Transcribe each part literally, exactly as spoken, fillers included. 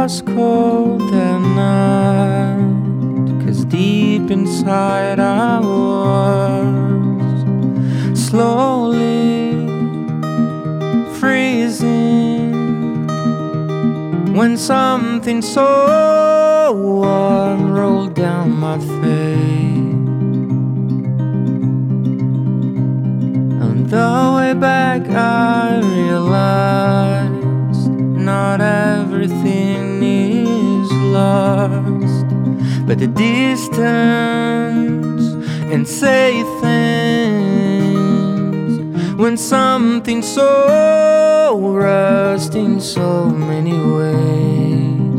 was cold that night, 'cause deep inside I was slowly freezing when something so warm rolled down my face. On the way back I realized not everything is lost, but the distance and say things when something so rust in so many ways.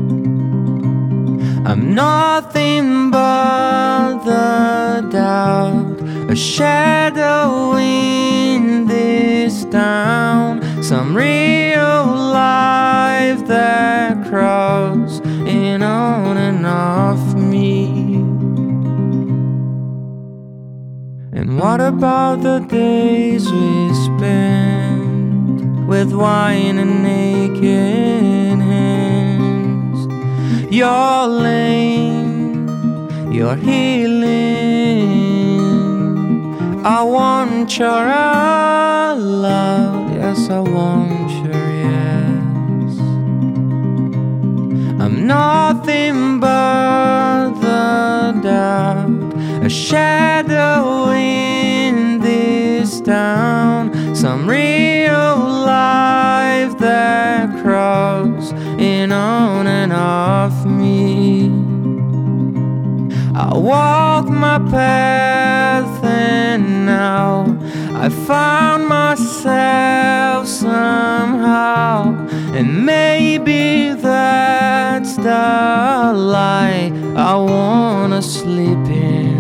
I'm nothing but the doubt, a shadow in this town, some real life that crawls in on and off me. And what about the days we spent with wine and naked hands? Your lane, your healing, I want your love, yes, I want your yes. I'm nothing but the doubt, a shadow in this town, some real life that crawls in on and off me. I walk my path and now I found myself somehow, and maybe that's the light I wanna sleep in.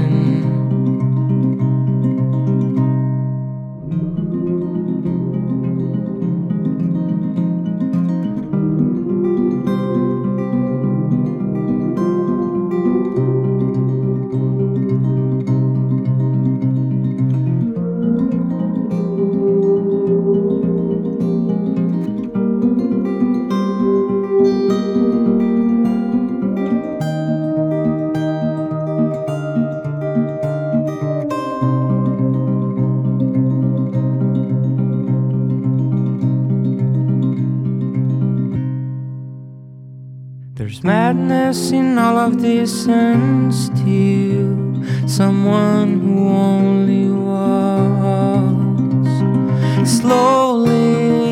There's madness in all of this, and still someone who only was slowly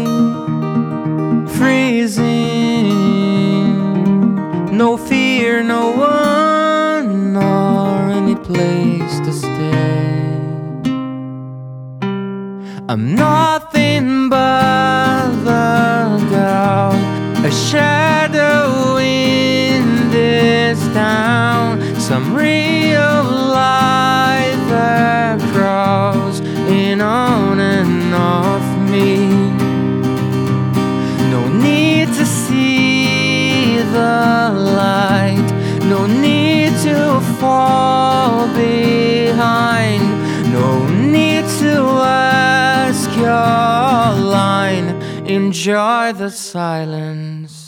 freezing. No fear, no one, nor any place to stay. I'm nothing but the doubt, a shadow in this town, some real life that crawls in on and off me. No need to see the light, no need to fall behind, no need to ask your line. Enjoy the silence.